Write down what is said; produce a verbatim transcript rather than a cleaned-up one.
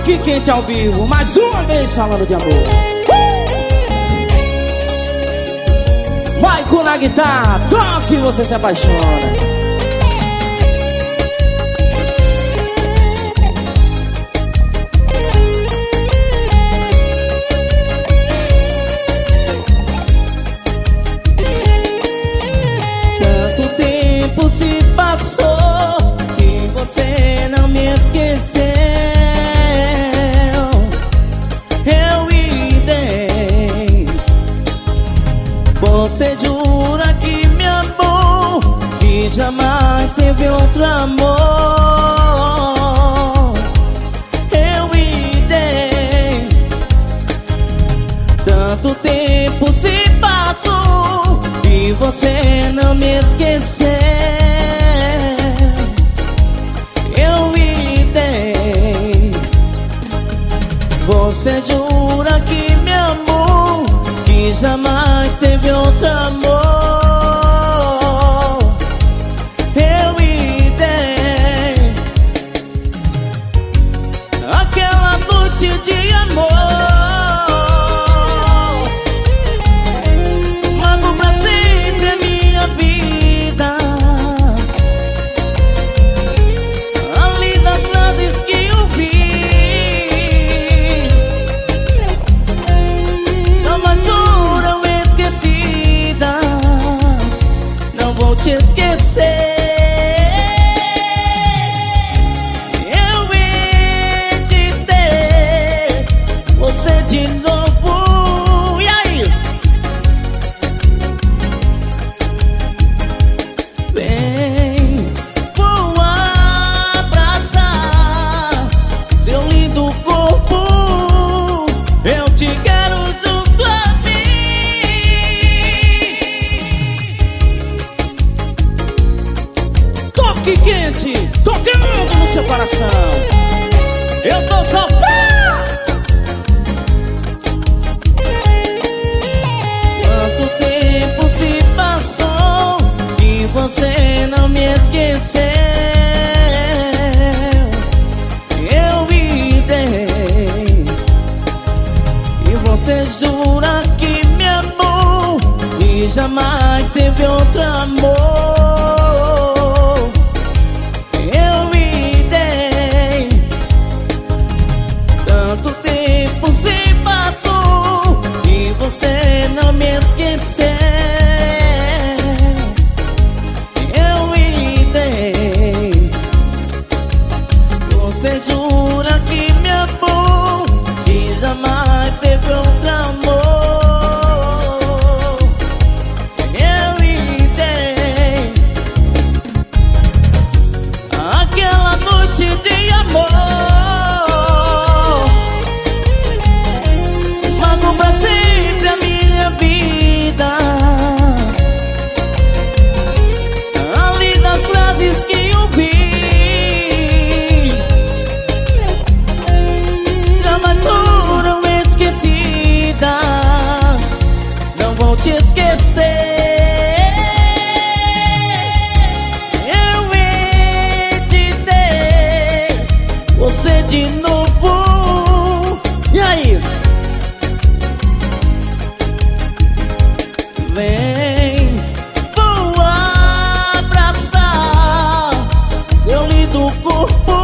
Toque quente ao vivo, mais uma vez falando de amor. Maico na guitarra, toque, você se apaixona. Se passou e você não me esqueceu. Eu idei. Você jura que me amou, que jamais teve outro amor. Eu idei. Tanto tempo se passou e você não me esqueceu. Você jura que me amou, que jamais teve outro amor. Eu idei. Aquela noite de amor marcou pra sempre a minha vida. Ali das frases que eu vi, te esquecer. Eu editei você de novo. E aí? Vem, vou abraçar seu lindo corpo. Eu te quero junto a Toque quente, tocando no seu coração. Eu tô sofrendo. Quanto tempo se passou e você não me esqueceu. Eu idei. E você jura que me amou e jamais teve outro amor. Você não me esqueceu. Eu idei. Você jura que me amou, que jamais teve outro amor. Eu idei. Aquela noite de amor marcou pra sempre a minha vida. Ali das frases que eu vi, jamais foram esquecidas. Não vou te esquecer. Eu editei você de novo. E aí? Vem, vou abraçar seu lindo corpo.